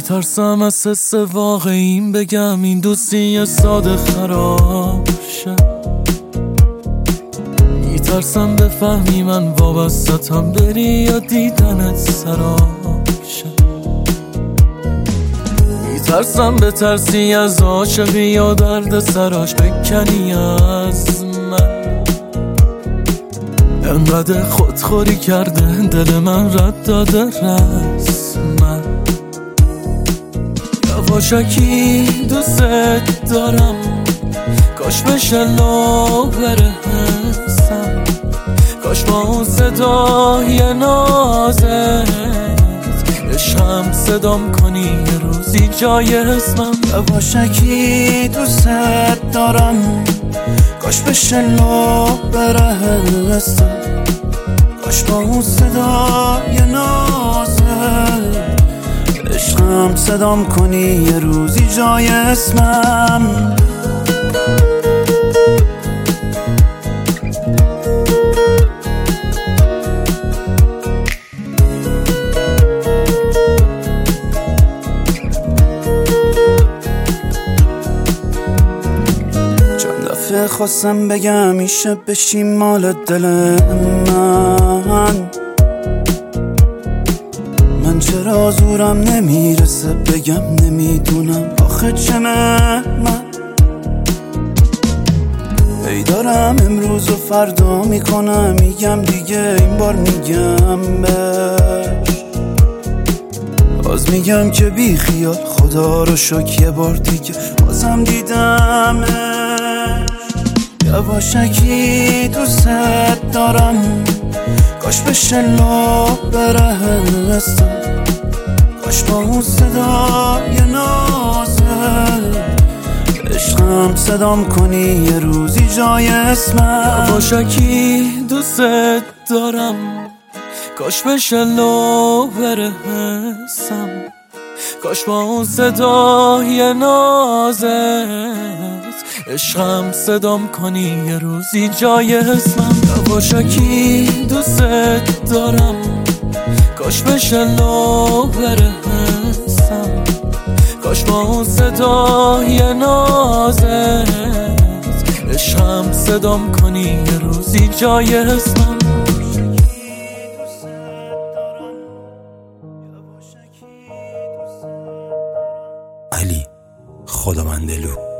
میترسم از حس واقعیم بگم این دوستی ساده خراب شه. میترسم بفهمی من وابستم بری یا دیدنت سراب شه. میترسم بترسی از عاشقی یا درد سراش بکنی از من. انقدر خودخوری کرده دل من رد داده رسمن. یواشکی دوست دارم کاش بشه لو بره حسم. کاش با اون صدای نازت عشقم صدام کنی یه روزی جای اسمم. یواشکی دوست دارم کاش بشه لو بره حسم. کاش با اون صدای نازت عشقم صدام کنی یه روزی جای اسمم. چند دفعه خواستم بگم میشه بشی مال دل من چرا زورم نمیرسه بگم نمیدونم آخه چمه من. ای دارم امروز و فردا میکنم میگم دیگه این بار میگم بهش. باز میگم که بی خیال خدا رو شکر یه بار دیگه بازم دیدمش. یواشکی دوست دارم کاش بشه لو بره حسم. کاش با اون صدای نازت عشقم صدام کنی یه روزی جای اسمم. یواشکی دوست دارم کاش بشه لو بره حسم. کاش با اون صدای نازت عشقم صدام کنی یه روزی جای اسمم. یواشکی دوست دارم کاش بشه لو بره حسم. کاش با اون صدای نازت عشقم صدام کنی یه روزی جای اسمم. علی خدامندلو.